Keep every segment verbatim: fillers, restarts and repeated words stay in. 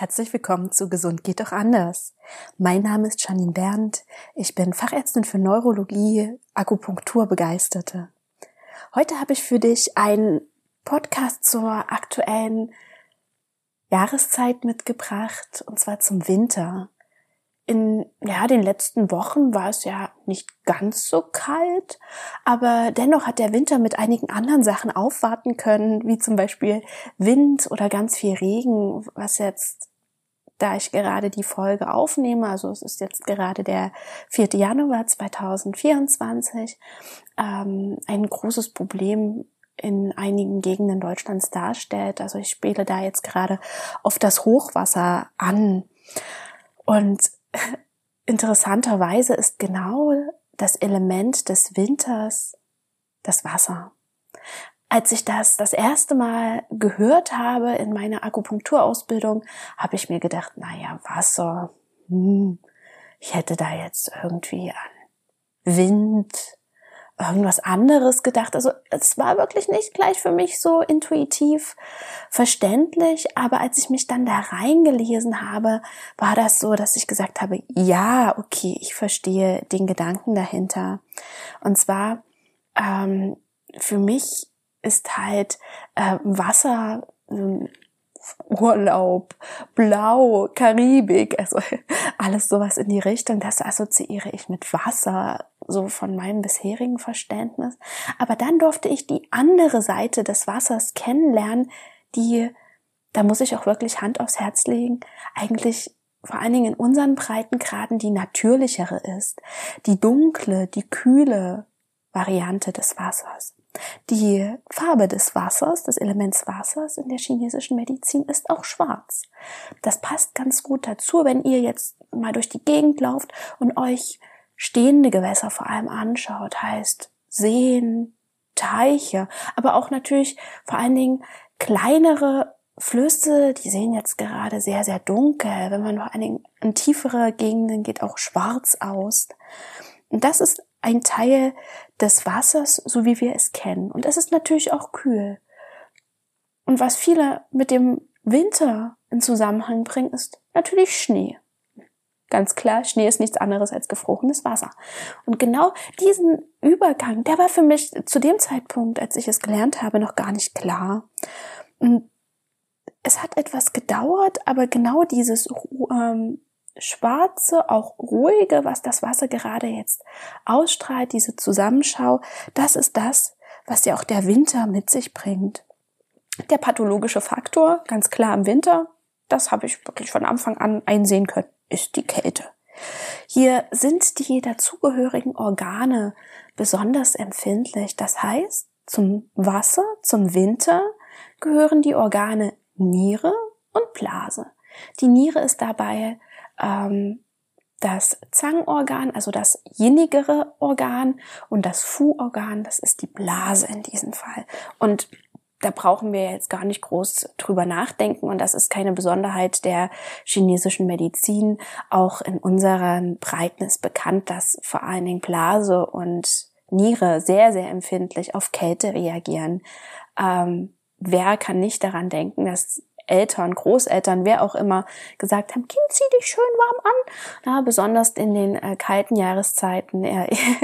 Herzlich willkommen zu Gesund geht doch anders. Mein Name ist Janine Berndt. Ich bin Fachärztin für Neurologie, Akupunkturbegeisterte. Heute habe ich für dich einen Podcast zur aktuellen Jahreszeit mitgebracht, und zwar zum Winter. In ja, den letzten Wochen war es ja nicht ganz so kalt, aber dennoch hat der Winter mit einigen anderen Sachen aufwarten können, wie zum Beispiel Wind oder ganz viel Regen, was jetzt, da ich gerade die Folge aufnehme, also es ist jetzt gerade der vierte Januar zweitausendvierundzwanzig, ähm, ein großes Problem in einigen Gegenden Deutschlands darstellt. Also ich spiele da jetzt gerade auf das Hochwasser an. Und interessanterweise ist genau das Element des Winters das Wasser. Als ich das das erste Mal gehört habe in meiner Akupunkturausbildung, habe ich mir gedacht, naja, Wasser, hm, ich hätte da jetzt irgendwie an Wind, irgendwas anderes gedacht. Also es war wirklich nicht gleich für mich so intuitiv verständlich, aber als ich mich dann da reingelesen habe, war das so, dass ich gesagt habe, ja, okay, ich verstehe den Gedanken dahinter. Und zwar, ähm, für mich ist halt äh, Wasser, äh, Urlaub, Blau, Karibik, also alles sowas in die Richtung, das assoziiere ich mit Wasser, so von meinem bisherigen Verständnis. Aber dann durfte ich die andere Seite des Wassers kennenlernen, die, da muss ich auch wirklich Hand aufs Herz legen, eigentlich vor allen Dingen in unseren Breitengraden die natürlichere ist, die dunkle, die kühle Variante des Wassers. Die Farbe des Wassers, des Elements Wassers in der chinesischen Medizin ist auch schwarz. Das passt ganz gut dazu, wenn ihr jetzt mal durch die Gegend lauft und euch stehende Gewässer vor allem anschaut, heißt Seen, Teiche, aber auch natürlich vor allen Dingen kleinere Flüsse, die sehen jetzt gerade sehr, sehr dunkel. Wenn man vor allen Dingen in tiefere Gegenden geht, auch schwarz aus. Und das ist ein Teil des Wassers, so wie wir es kennen. Und es ist natürlich auch kühl. Und was viele mit dem Winter in Zusammenhang bringen, ist natürlich Schnee. Ganz klar, Schnee ist nichts anderes als gefrorenes Wasser. Und genau diesen Übergang, der war für mich zu dem Zeitpunkt, als ich es gelernt habe, noch gar nicht klar. Und es hat etwas gedauert, aber genau dieses ähm, schwarze, auch ruhige, was das Wasser gerade jetzt ausstrahlt, diese Zusammenschau, das ist das, was ja auch der Winter mit sich bringt. Der pathologische Faktor, ganz klar im Winter, das habe ich wirklich von Anfang an einsehen können, ist die Kälte. Hier sind die dazugehörigen Organe besonders empfindlich. Das heißt, zum Wasser, zum Winter gehören die Organe Niere und Blase. Die Niere ist dabei ähm, das Zangorgan, also das jinnigere Organ, und das Fu-Organ, das ist die Blase in diesem Fall. Und da brauchen wir jetzt gar nicht groß drüber nachdenken, und das ist keine Besonderheit der chinesischen Medizin. Auch in unseren Breiten ist bekannt, dass vor allen Dingen Blase und Niere sehr, sehr empfindlich auf Kälte reagieren. Ähm, wer kann nicht daran denken, dass Eltern, Großeltern, wer auch immer gesagt haben, Kind, zieh dich schön warm an. Na, besonders in den äh, kalten Jahreszeiten. Ja,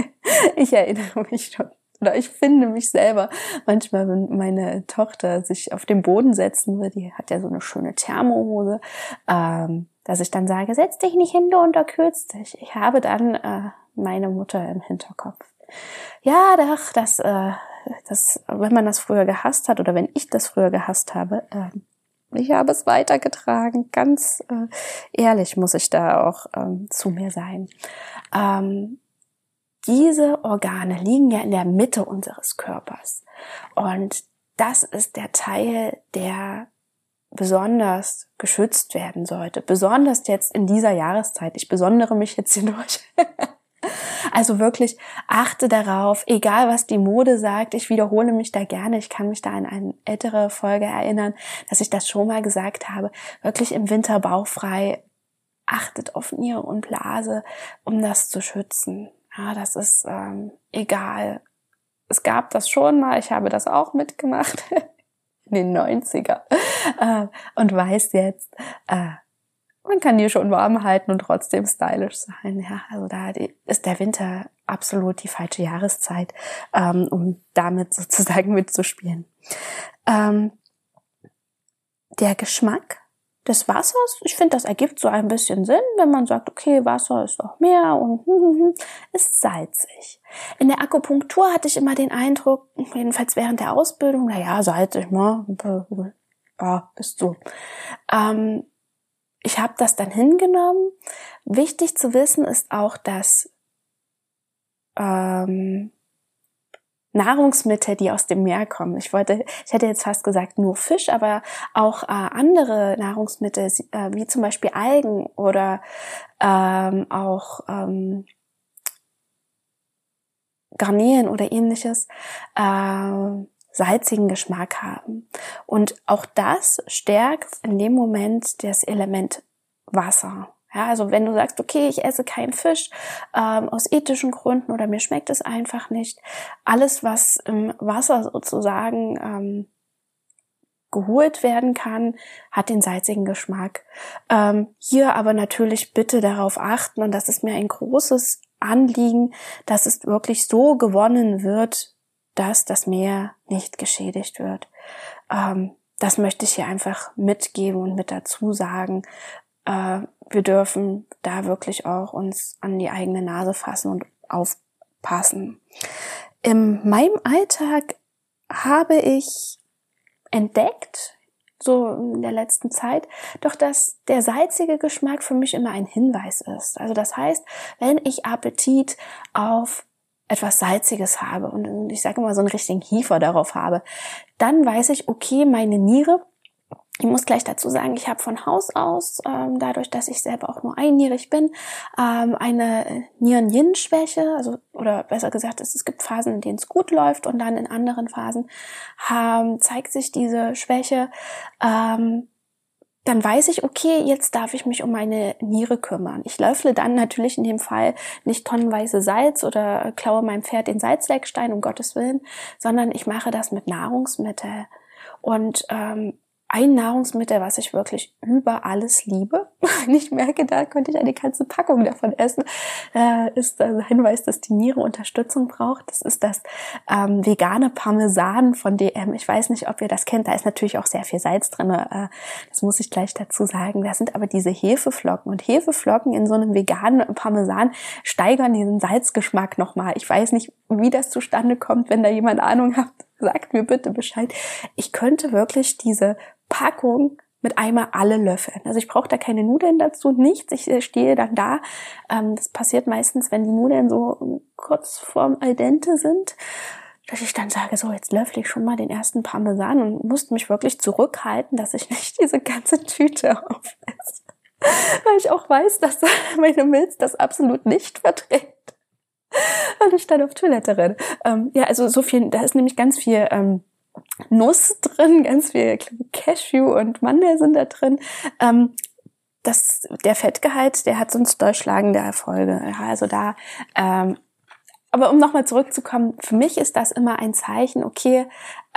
ich erinnere mich schon, oder ich finde mich selber manchmal, wenn meine Tochter sich auf den Boden setzen will, die hat ja so eine schöne Thermohose, ähm, dass ich dann sage, setz dich nicht hin, du unterkühlst dich. Ich habe dann äh, meine Mutter im Hinterkopf. Ja, doch, das, äh, das, wenn man das früher gehasst hat, oder wenn ich das früher gehasst habe, äh, ich habe es weitergetragen. Ganz äh, ehrlich muss ich da auch ähm, zu mir sein. Ähm, diese Organe liegen ja in der Mitte unseres Körpers. Und das ist der Teil, der besonders geschützt werden sollte. Besonders jetzt in dieser Jahreszeit. Ich besondere mich jetzt hier durch. Also wirklich achte darauf, egal was die Mode sagt, ich wiederhole mich da gerne, ich kann mich da an eine ältere Folge erinnern, dass ich das schon mal gesagt habe, wirklich im Winter bauchfrei, achtet auf Niere und Blase, um das zu schützen. Ja, das ist ähm, egal. Es gab das schon mal, ich habe das auch mitgemacht in den neunziger äh, und weiß jetzt, äh, man kann die schon warm halten und trotzdem stylisch sein. Ja, also da ist der Winter absolut die falsche Jahreszeit, ähm, um damit sozusagen mitzuspielen. Ähm, der Geschmack des Wassers, ich finde, das ergibt so ein bisschen Sinn, wenn man sagt, okay, Wasser ist auch Meer und hm, hm, hm, ist salzig. In der Akupunktur hatte ich immer den Eindruck, jedenfalls während der Ausbildung, na ja, salzig, ne, ja, ist so. Ähm, ich habe das dann hingenommen. Wichtig zu wissen ist auch, dass ähm, Nahrungsmittel, die aus dem Meer kommen. Ich wollte, ich hätte jetzt fast gesagt nur Fisch, aber auch äh, andere Nahrungsmittel, äh, wie zum Beispiel Algen oder ähm, auch ähm, Garnelen oder ähnliches, äh, salzigen Geschmack haben. Und auch das stärkt in dem Moment das Element Wasser. Ja, also wenn du sagst, okay, ich esse keinen Fisch ähm, aus ethischen Gründen oder mir schmeckt es einfach nicht, alles, was im Wasser sozusagen ähm, geholt werden kann, hat den salzigen Geschmack. Ähm, hier aber natürlich bitte darauf achten, und das ist mir ein großes Anliegen, dass es wirklich so gewonnen wird, dass das Meer nicht geschädigt wird. Ähm, das möchte ich hier einfach mitgeben und mit dazu sagen. Äh, wir dürfen da wirklich auch uns an die eigene Nase fassen und aufpassen. In meinem Alltag habe ich entdeckt, so in der letzten Zeit, doch dass der salzige Geschmack für mich immer ein Hinweis ist. Also das heißt, wenn ich Appetit auf etwas Salziges habe und ich sage immer so einen richtigen Hiefer darauf habe, dann weiß ich, okay, meine Niere, ich muss gleich dazu sagen, ich habe von Haus aus, ähm, dadurch, dass ich selber auch nur einnierig bin, ähm, eine Nieren-Yin-Schwäche, also oder besser gesagt, es, es gibt Phasen, in denen es gut läuft und dann in anderen Phasen ähm, zeigt sich diese Schwäche. Ähm, dann weiß ich, okay, jetzt darf ich mich um meine Niere kümmern. Ich löffle dann natürlich in dem Fall nicht tonnenweise Salz oder klaue meinem Pferd den Salzleckstein, um Gottes Willen, sondern ich mache das mit Nahrungsmitteln. Und ähm, ein Nahrungsmittel, was ich wirklich über alles liebe, und ich merke, da könnte ich eine ganze Packung davon essen, äh, ist der Hinweis, dass die Niere Unterstützung braucht. Das ist das ähm, vegane Parmesan von D M. Ich weiß nicht, ob ihr das kennt. Da ist natürlich auch sehr viel Salz drin. Äh, das muss ich gleich dazu sagen. Das sind aber diese Hefeflocken. Und Hefeflocken in so einem veganen Parmesan steigern den Salzgeschmack nochmal. Ich weiß nicht, wie das zustande kommt. Wenn da jemand Ahnung hat, sagt mir bitte Bescheid. Ich könnte wirklich diese Packung mit einmal alle löffeln. Also ich brauche da keine Nudeln dazu, nichts. Ich stehe dann da. Ähm, das passiert meistens, wenn die Nudeln so kurz vorm al dente sind, dass ich dann sage, so jetzt löffle ich schon mal den ersten Parmesan und musste mich wirklich zurückhalten, dass ich nicht diese ganze Tüte aufesse. Weil ich auch weiß, dass meine Milz das absolut nicht verträgt. Und ich dann auf Toilette renne. Ähm, ja, also so viel, da ist nämlich ganz viel ähm, Nuss drin, ganz viel Cashew und Mandel sind da drin. Ähm, das, der Fettgehalt, der hat sonst durchschlagende Erfolge. Ja, also da, ähm, aber um nochmal zurückzukommen, für mich ist das immer ein Zeichen, okay,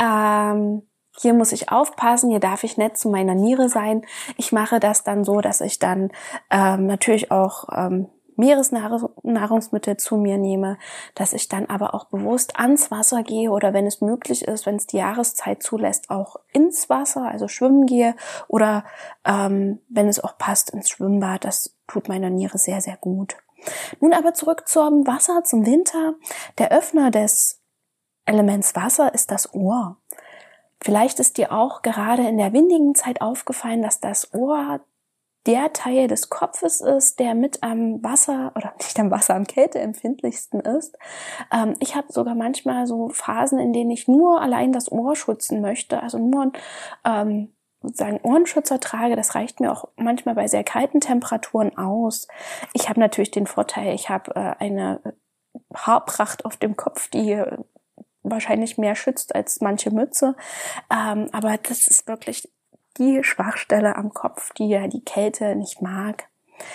ähm, hier muss ich aufpassen, hier darf ich nett zu meiner Niere sein. Ich mache das dann so, dass ich dann ähm, natürlich auch ähm, Meeresnahrungsmittel zu mir nehme, dass ich dann aber auch bewusst ans Wasser gehe oder wenn es möglich ist, wenn es die Jahreszeit zulässt, auch ins Wasser, also schwimmen gehe oder ähm, wenn es auch passt, ins Schwimmbad. Das tut meiner Niere sehr, sehr gut. Nun aber zurück zum Wasser, zum Winter. Der Öffner des Elements Wasser ist das Ohr. Vielleicht ist dir auch gerade in der windigen Zeit aufgefallen, dass das Ohr der Teil des Kopfes ist, der mit am Wasser, oder nicht am Wasser, am kälteempfindlichsten ist. Ähm, ich habe sogar manchmal so Phasen, in denen ich nur allein das Ohr schützen möchte, also nur ähm, sozusagen Ohrenschützer trage. Das reicht mir auch manchmal bei sehr kalten Temperaturen aus. Ich habe natürlich den Vorteil, ich habe äh, eine Haarpracht auf dem Kopf, die wahrscheinlich mehr schützt als manche Mütze. Ähm, aber das ist wirklich die Schwachstelle am Kopf, die ja die Kälte nicht mag.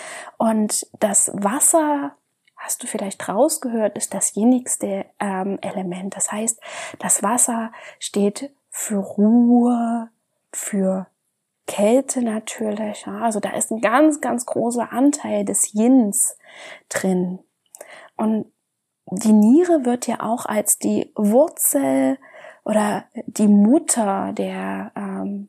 Und das Wasser, hast du vielleicht rausgehört, ist das jenigste ähm, Element. Das heißt, das Wasser steht für Ruhe, für Kälte natürlich. Ja. Also da ist ein ganz, ganz großer Anteil des Yins drin. Und die Niere wird ja auch als die Wurzel oder die Mutter der ähm,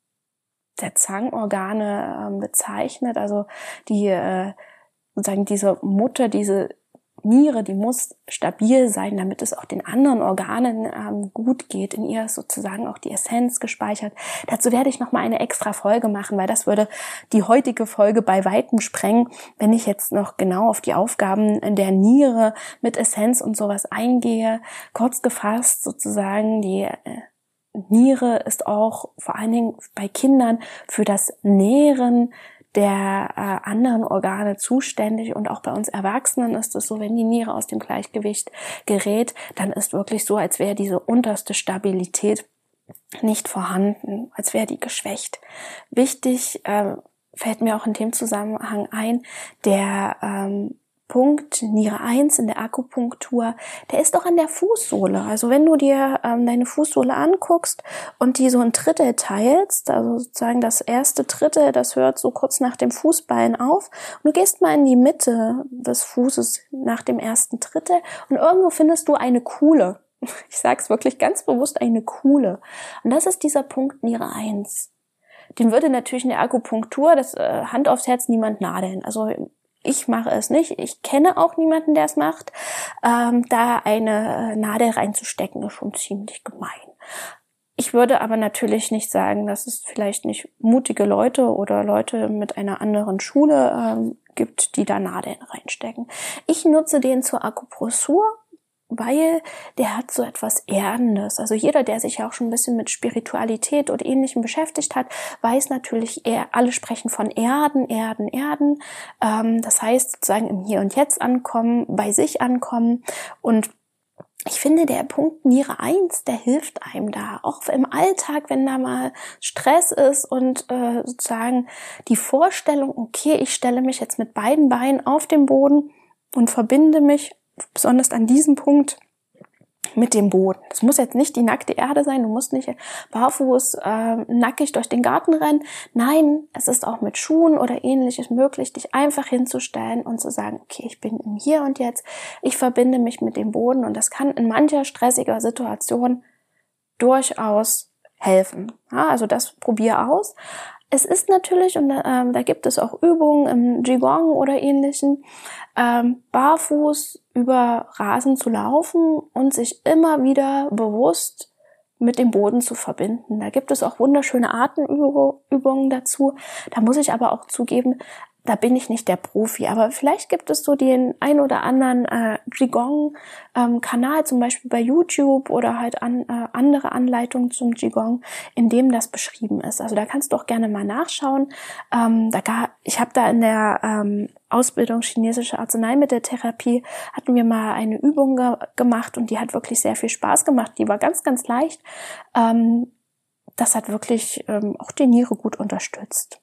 der Zangorgane ähm, bezeichnet. Also die äh, sozusagen diese Mutter, diese Niere, die muss stabil sein, damit es auch den anderen Organen ähm, gut geht. In ihr ist sozusagen auch die Essenz gespeichert. Dazu werde ich nochmal eine extra Folge machen, weil das würde die heutige Folge bei Weitem sprengen, wenn ich jetzt noch genau auf die Aufgaben der Niere mit Essenz und sowas eingehe. Kurz gefasst sozusagen, die äh, Niere ist auch vor allen Dingen bei Kindern für das Nähren der äh, anderen Organe zuständig, und auch bei uns Erwachsenen ist es so, wenn die Niere aus dem Gleichgewicht gerät, dann ist wirklich so, als wäre diese unterste Stabilität nicht vorhanden, als wäre die geschwächt. Wichtig äh, fällt mir auch in dem Zusammenhang ein, der ähm, Punkt Niere eins in der Akupunktur, der ist auch an der Fußsohle. Also wenn du dir ähm, deine Fußsohle anguckst und die so ein Drittel teilst, also sozusagen das erste Drittel, das hört so kurz nach dem Fußballen auf, und du gehst mal in die Mitte des Fußes nach dem ersten Drittel und irgendwo findest du eine Kuhle. Ich sag's wirklich ganz bewusst, eine Kuhle. Und das ist dieser Punkt Niere eins. Den würde natürlich in der Akupunktur, das äh, Hand aufs Herz, niemand nadeln. Also ich mache es nicht. Ich kenne auch niemanden, der es macht. Ähm, da eine Nadel reinzustecken, ist schon ziemlich gemein. Ich würde aber natürlich nicht sagen, dass es vielleicht nicht mutige Leute oder Leute mit einer anderen Schule ähm, gibt, die da Nadeln reinstecken. Ich nutze den zur Akupressur, weil der hat so etwas Erdendes. Also jeder, der sich ja auch schon ein bisschen mit Spiritualität oder Ähnlichem beschäftigt hat, weiß natürlich, eher, alle sprechen von Erden, Erden, Erden. Ähm, das heißt sozusagen im Hier und Jetzt ankommen, bei sich ankommen. Und ich finde, der Punkt Niere eins, der hilft einem da. Auch im Alltag, wenn da mal Stress ist und äh, sozusagen die Vorstellung, okay, ich stelle mich jetzt mit beiden Beinen auf den Boden und verbinde mich besonders an diesem Punkt mit dem Boden. Das muss jetzt nicht die nackte Erde sein, du musst nicht barfuß äh, nackig durch den Garten rennen. Nein, es ist auch mit Schuhen oder Ähnliches möglich, dich einfach hinzustellen und zu sagen, okay, ich bin im Hier und Jetzt, ich verbinde mich mit dem Boden, und das kann in mancher stressiger Situation durchaus helfen. Ja, also das probier aus. Es ist natürlich, und ähm, da gibt es auch Übungen im Qigong oder Ähnlichem, ähm, barfuß über Rasen zu laufen und sich immer wieder bewusst mit dem Boden zu verbinden. Da gibt es auch wunderschöne Atemübungen dazu. Da muss ich aber auch zugeben, da bin ich nicht der Profi, aber vielleicht gibt es so den ein oder anderen äh, Qigong-Kanal, ähm, zum Beispiel bei YouTube, oder halt an, äh, andere Anleitungen zum Qigong, in dem das beschrieben ist. Also da kannst du auch gerne mal nachschauen. Ähm, da gar, ich habe da in der ähm, Ausbildung chinesische Arzneimitteltherapie, hatten wir mal eine Übung ge- gemacht und die hat wirklich sehr viel Spaß gemacht. Die war ganz, ganz leicht. Ähm, das hat wirklich ähm, auch die Niere gut unterstützt.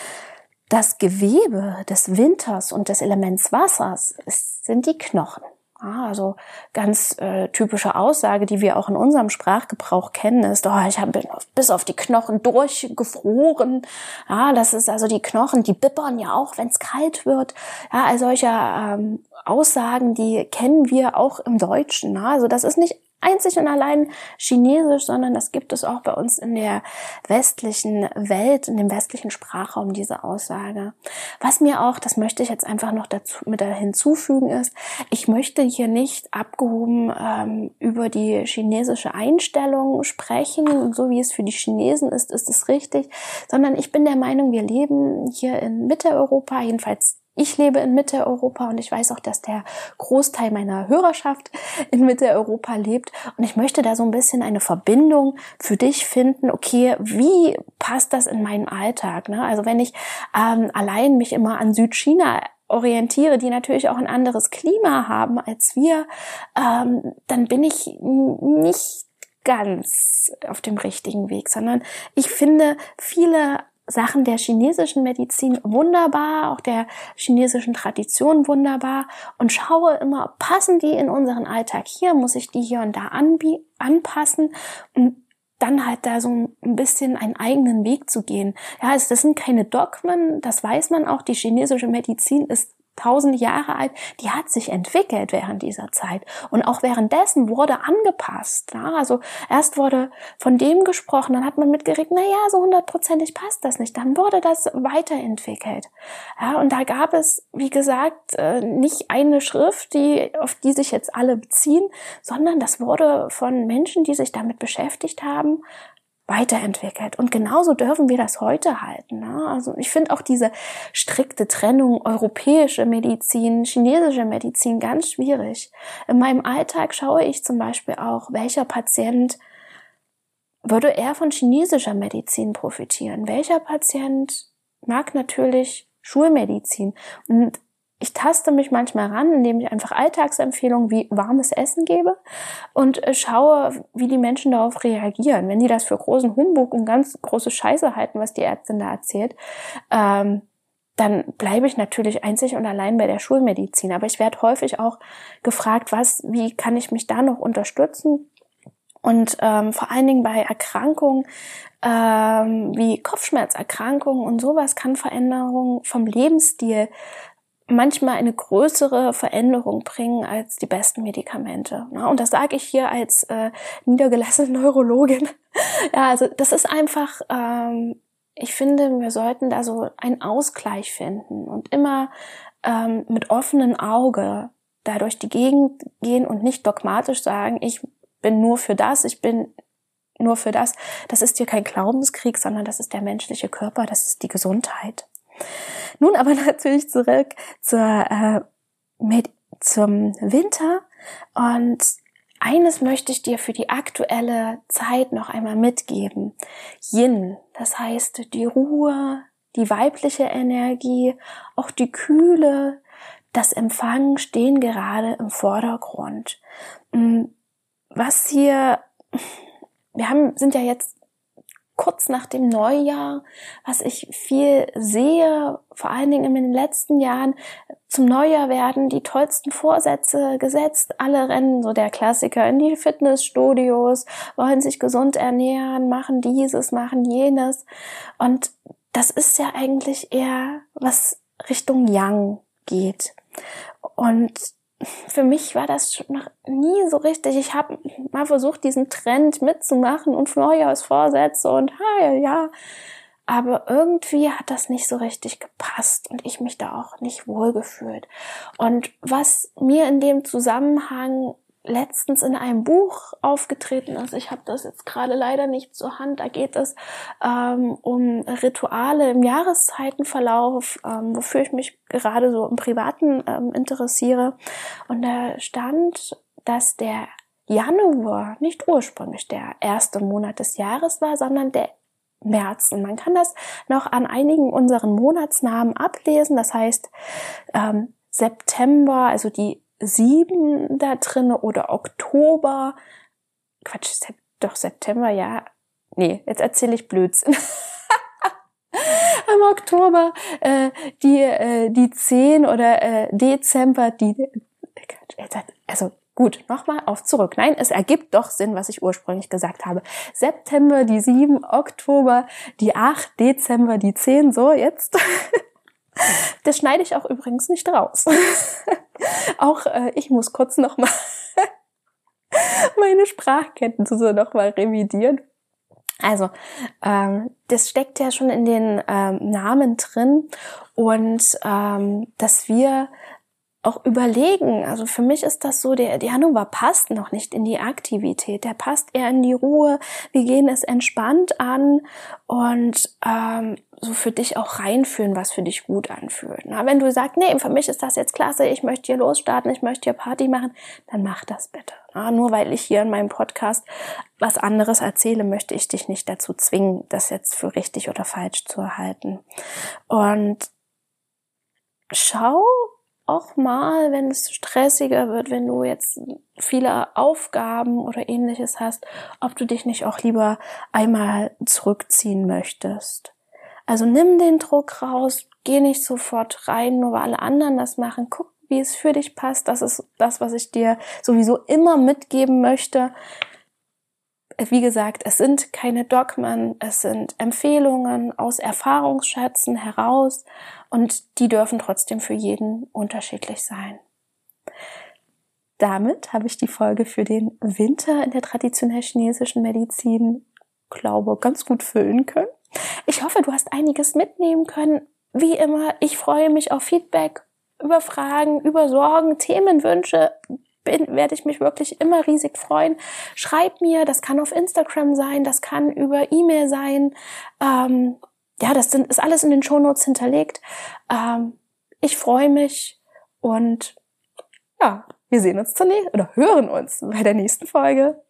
Das Gewebe des Winters und des Elements Wassers ist, sind die Knochen. Ja, also ganz äh, typische Aussage, die wir auch in unserem Sprachgebrauch kennen, ist, oh, ich habe bis auf die Knochen durchgefroren. Ja, das ist also die Knochen, die bibbern ja auch, wenn es kalt wird. Ja, all solche ähm, Aussagen, die kennen wir auch im Deutschen. Ja, also das ist nicht einzig und allein chinesisch, sondern das gibt es auch bei uns in der westlichen Welt, in dem westlichen Sprachraum, diese Aussage. Was mir auch, das möchte ich jetzt einfach noch dazu mit hinzufügen, ist, ich möchte hier nicht abgehoben ähm, über die chinesische Einstellung sprechen, so wie es für die Chinesen ist, ist es richtig, sondern ich bin der Meinung, wir leben hier in Mitteleuropa, jedenfalls ich lebe in Mitteleuropa, und ich weiß auch, dass der Großteil meiner Hörerschaft in Mitteleuropa lebt. Und ich möchte da so ein bisschen eine Verbindung für dich finden. Okay, wie passt das in meinen Alltag? Ne? Also wenn ich ähm, allein mich immer an Südchina orientiere, die natürlich auch ein anderes Klima haben als wir, ähm, dann bin ich nicht ganz auf dem richtigen Weg, sondern ich finde viele Sachen der chinesischen Medizin wunderbar, auch der chinesischen Tradition wunderbar, und schaue immer, passen die in unseren Alltag hier, muss ich die hier und da anbie- anpassen, und dann halt da so ein bisschen einen eigenen Weg zu gehen. Ja, also das sind keine Dogmen, das weiß man auch. Die chinesische Medizin ist tausend Jahre alt, die hat sich entwickelt während dieser Zeit. Und auch währenddessen wurde angepasst. Ja, also erst wurde von dem gesprochen, dann hat man mitgeregt, na ja, so hundertprozentig passt das nicht. Dann wurde das weiterentwickelt. Ja, und da gab es, wie gesagt, nicht eine Schrift, die, auf die sich jetzt alle beziehen, sondern das wurde von Menschen, die sich damit beschäftigt haben, weiterentwickelt. Und genauso dürfen wir das heute halten. Ne? Also ich finde auch diese strikte Trennung europäische Medizin, chinesische Medizin ganz schwierig. In meinem Alltag schaue ich zum Beispiel auch, welcher Patient würde eher von chinesischer Medizin profitieren. Welcher Patient mag natürlich Schulmedizin. Und ich taste mich manchmal ran, indem ich einfach Alltagsempfehlungen wie warmes Essen gebe und schaue, wie die Menschen darauf reagieren. Wenn die das für großen Humbug und ganz große Scheiße halten, was die Ärztin da erzählt, ähm, dann bleibe ich natürlich einzig und allein bei der Schulmedizin. Aber ich werde häufig auch gefragt, was, wie kann ich mich da noch unterstützen? Und ähm, vor allen Dingen bei Erkrankungen ähm, wie Kopfschmerzerkrankungen und sowas kann Veränderungen vom Lebensstil manchmal eine größere Veränderung bringen als die besten Medikamente. Und das sage ich hier als äh, niedergelassene Neurologin. Ja, also das ist einfach, ähm, ich finde, wir sollten da so einen Ausgleich finden und immer ähm, mit offenem Auge da durch die Gegend gehen und nicht dogmatisch sagen, ich bin nur für das, ich bin nur für das. Das ist hier kein Glaubenskrieg, sondern das ist der menschliche Körper, das ist die Gesundheit. Nun aber natürlich zurück zur, äh, mit, zum Winter, und eines möchte ich dir für die aktuelle Zeit noch einmal mitgeben. Yin, das heißt die Ruhe, die weibliche Energie, auch die Kühle, das Empfangen stehen gerade im Vordergrund. Was hier, wir haben, sind ja jetzt kurz nach dem Neujahr, was ich viel sehe, vor allen Dingen in den letzten Jahren, zum Neujahr werden die tollsten Vorsätze gesetzt. Alle rennen, so der Klassiker, in die Fitnessstudios, wollen sich gesund ernähren, machen dieses, machen jenes. Und das ist ja eigentlich eher was Richtung Yang geht. Und für mich war das noch nie so richtig. Ich habe mal versucht, diesen Trend mitzumachen und Neujahrsvorsätze und ha, ja, aber irgendwie hat das nicht so richtig gepasst und ich mich da auch nicht wohlgefühlt. Und was mir in dem Zusammenhang letztens in einem Buch aufgetreten ist, ich habe das jetzt gerade leider nicht zur Hand, da geht es ähm, um Rituale im Jahreszeitenverlauf, ähm, wofür ich mich gerade so im Privaten ähm, interessiere. Und da stand, dass der Januar nicht ursprünglich der erste Monat des Jahres war, sondern der März. Und man kann das noch an einigen unseren Monatsnamen ablesen. Das heißt, ähm, September, also die sieben da drinne, oder Oktober, Quatsch, Sep- doch September, ja, nee, jetzt erzähle ich Blödsinn. Im Oktober äh, die äh, die zehn oder äh, Dezember die, also gut, nochmal auf zurück. Nein, es ergibt doch Sinn, was ich ursprünglich gesagt habe. September die sieben, Oktober die acht, Dezember die zehn, so jetzt. Das schneide ich auch übrigens nicht raus. Auch äh, ich muss kurz nochmal meine Sprachkenntnisse nochmal revidieren. Also, ähm, das steckt ja schon in den ähm, Namen drin, und ähm, dass wir auch überlegen, also für mich ist das so, der, der Januar passt noch nicht in die Aktivität, der passt eher in die Ruhe, wir gehen es entspannt an und ähm, so für dich auch reinführen, was für dich gut anfühlt. Na, wenn du sagst, nee, für mich ist das jetzt klasse, ich möchte hier losstarten, ich möchte hier Party machen, dann mach das bitte. Na, nur weil ich hier in meinem Podcast was anderes erzähle, möchte ich dich nicht dazu zwingen, das jetzt für richtig oder falsch zu erhalten. Und schau auch mal, wenn es stressiger wird, wenn du jetzt viele Aufgaben oder ähnliches hast, ob du dich nicht auch lieber einmal zurückziehen möchtest. Also nimm den Druck raus, geh nicht sofort rein, nur weil alle anderen das machen. Guck, wie es für dich passt. Das ist das, was ich dir sowieso immer mitgeben möchte. wie gesagt, es sind keine Dogmen, es sind Empfehlungen aus Erfahrungsschätzen heraus und die dürfen trotzdem für jeden unterschiedlich sein. Damit habe ich die Folge für den Winter in der traditionell chinesischen Medizin, glaube, ganz gut füllen können. Ich hoffe, du hast einiges mitnehmen können. Wie immer, ich freue mich auf Feedback, über Fragen, über Sorgen, Themenwünsche. Bin, werde ich mich wirklich immer riesig freuen. Schreib mir, das kann auf Instagram sein, das kann über E-Mail sein. Ähm, ja, das sind, ist alles in den Shownotes hinterlegt. Ähm, ich freue mich und ja, wir sehen uns zur nächsten oder hören uns bei der nächsten Folge.